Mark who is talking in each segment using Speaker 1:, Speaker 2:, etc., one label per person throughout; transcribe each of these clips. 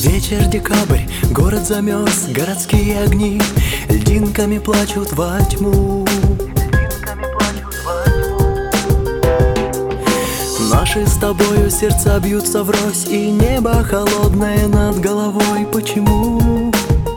Speaker 1: Вечер, декабрь, город замерз, городские огни льдинками плачут во тьму. Наши с тобою сердца бьются врозь, и небо холодное над головой. Почему?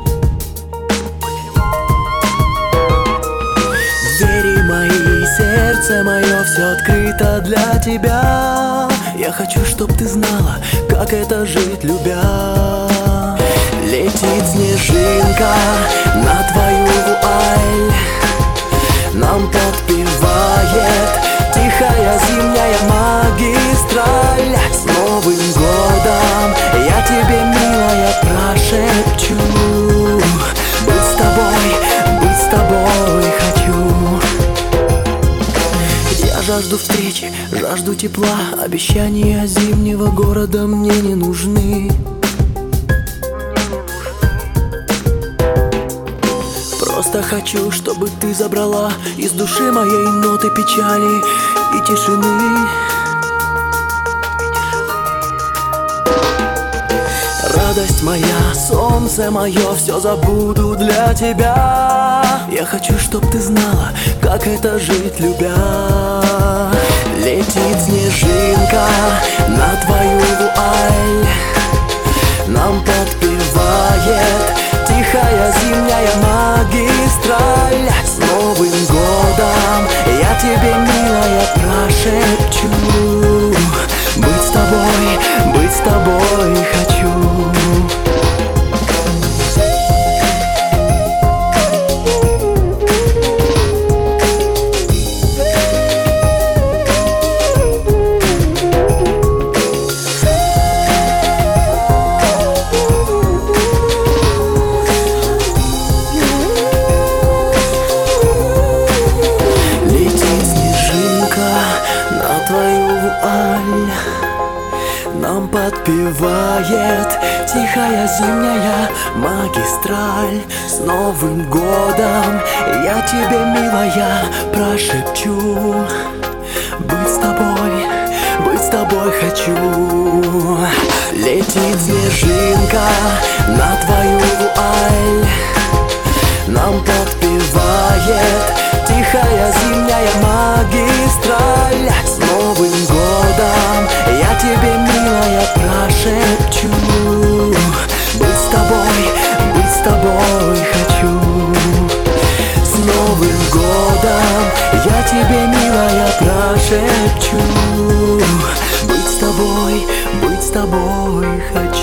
Speaker 1: Двери мои, сердце мое, все открыто для тебя. Я хочу, чтоб ты знала, как это жить, любя. Летит снежинка на твою вуаль, нам подпевает тихая зимняя магистраль. С Новым годом я тебе, милая, прошепчу: быть с тобой хочу. Я жажду встречи, жажду тепла, обещания зимнего города мне не нужны. Просто хочу, чтобы ты забрала из души моей ноты печали и тишины. Радость моя, солнце мое, все забуду для тебя. Я хочу, чтоб ты знала, как это жить, любя. Летит снежинка на твою вуаль, нам подпевает тихая зимняя магистраль. С Новым годом я тебе, милая, прошепчу: быть с тобой хочу. Нам подпевает тихая зимняя магистраль. С Новым годом я тебе, милая, прошепчу: быть с тобой хочу. Летит снежинка на твою вуаль, нам подпевает тихая зимняя магистраль. С Новым годом я тебе, милая, прошепчу: быть с тобой хочу. С Новым годом я тебе, милая, прошепчу: быть с тобой хочу.